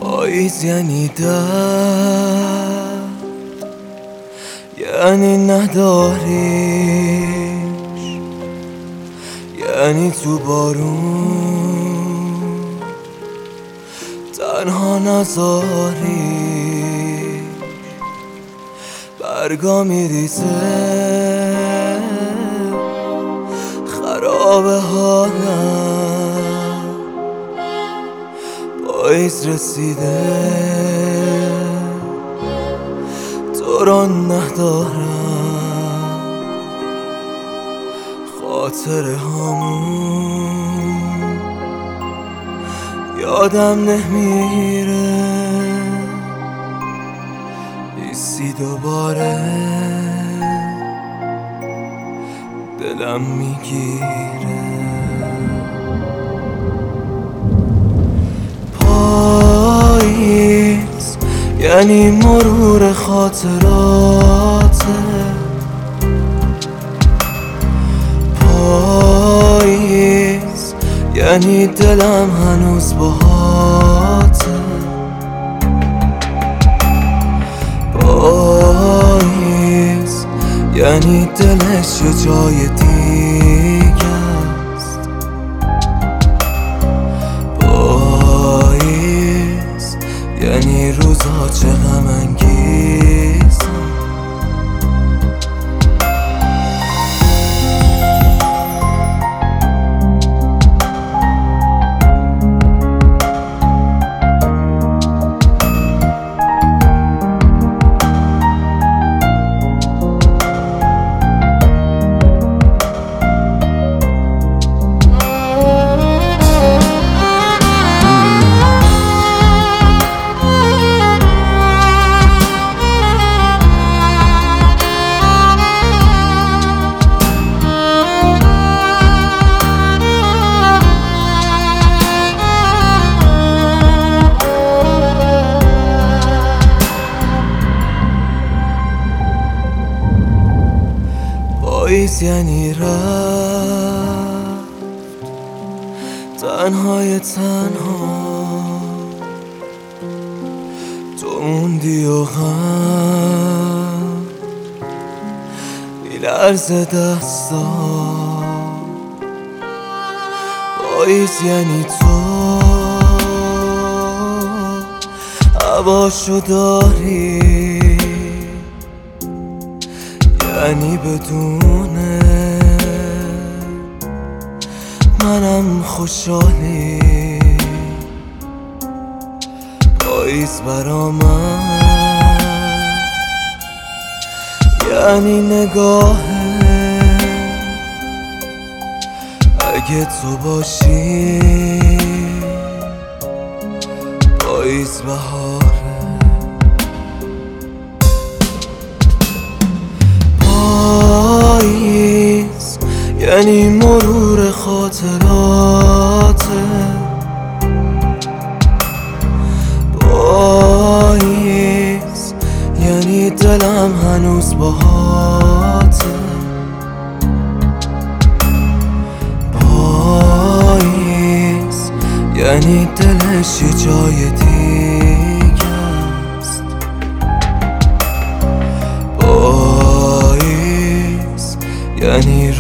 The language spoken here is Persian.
پاییز یعنی درد، یعنی نداریش، یعنی تو بارون تنها نذاریش. برگا میریزه خراب حالم، پاییز رسیده تو رو ندارم. خاطره هامون یادم نمیره، نیستی دوباره دلم میگیره. پاییز یعنی مرور خاطراته، پاییز یعنی دلم هنوز باهاته، پاییز یعنی دلش یه جای دیگه است، پاییز یعنی روزها چه غم انگیزه. پاییز یعنی رفت تنهای تنها، تو موندی و غم میلرزه دستا. پاییز یعنی تو هواشو داری، یعنی بدونه منم خوشحالی. پاییز برا من یعنی نگاهه، اگه تو باشی پاییز بهاره. پاییز یعنی مرور خاطراته، پاییز یعنی دلم هنوز باهاته، پاییز یعنی دلش یه جای دیگه است، پاییز یعنی